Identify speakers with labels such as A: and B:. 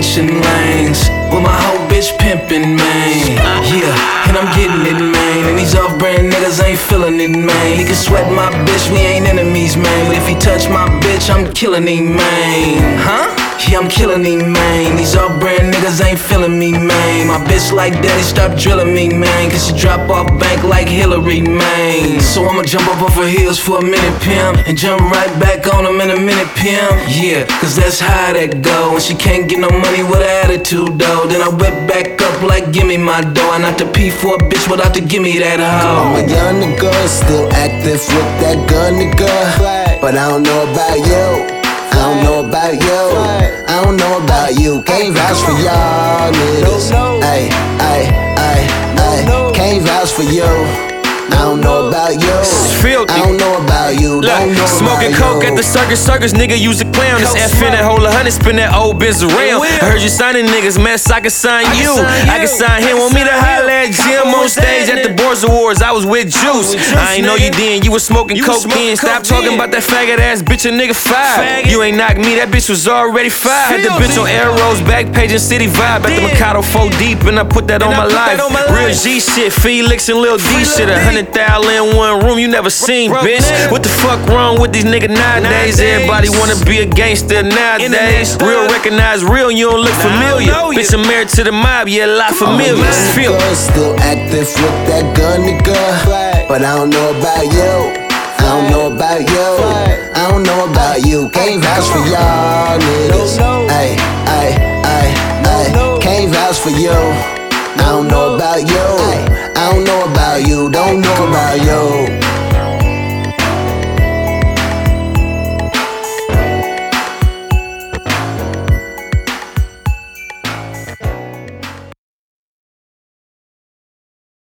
A: switching lanes with my whole bitch pimpin', man. Yeah, and I'm getting it, man. And these off-brand niggas ain't feeling it, man. He can sweat my bitch, we ain't enemies, man. But if he touch my bitch, I'm killing him, man. Huh? Yeah, I'm killing him, man. These off-brand niggas ain't feeling me, man. My bitch like daddy, stop drilling me, man. Cause she drop off bank like Hillary, man. So I'ma jump up off her heels for a minute, pimp, and jump right back on them in a minute, pimp. Yeah, cause that's how that go. When she can't get no money with an attitude, though, then I whip back up like gimme my dough. I not to pee for a bitch without to gimme that hoe.
B: I'm a young nigga, still active with that gun, nigga. But I don't know about you. I don't know about you. I don't know about you. Can't vouch for y'all niggas. Ay, ay, ay, ay. Can't vouch for you. I don't know about you. I don't know about you.
C: Look, smoking coke at the circus, nigga use a clown. This F in that hole 100, spin that old biz around. I heard you signing niggas, man, so I can sign you. I can sign him, want me to holler at Jim on stage at the Boards Awards. I was with Juice. I ain't know you then, you was smoking coke then. Stop talking about that faggot ass bitch, a nigga five. You ain't knocked me, that bitch was already five. Had the bitch on Arrows, Backpage and City Vibe. At the Mikado 4 deep, and I put that on my life. Real G shit, Felix and Lil D shit. 100,000 in one room, you never seen, bitch. What the fuck wrong with these niggas nowadays? Everybody wanna be a gangster nowadays. Real recognize real, you don't look familiar. Bitch, I'm married to the mob, yeah, a lot familiar. Feel
B: still active with that gun, nigga. But I don't know about you. I don't know about you. I don't know about you. Can't vouch for y'all niggas. Ay, ay, ay, ay. Can't vouch for you. I don't know about you. I don't know about you. Don't know about you.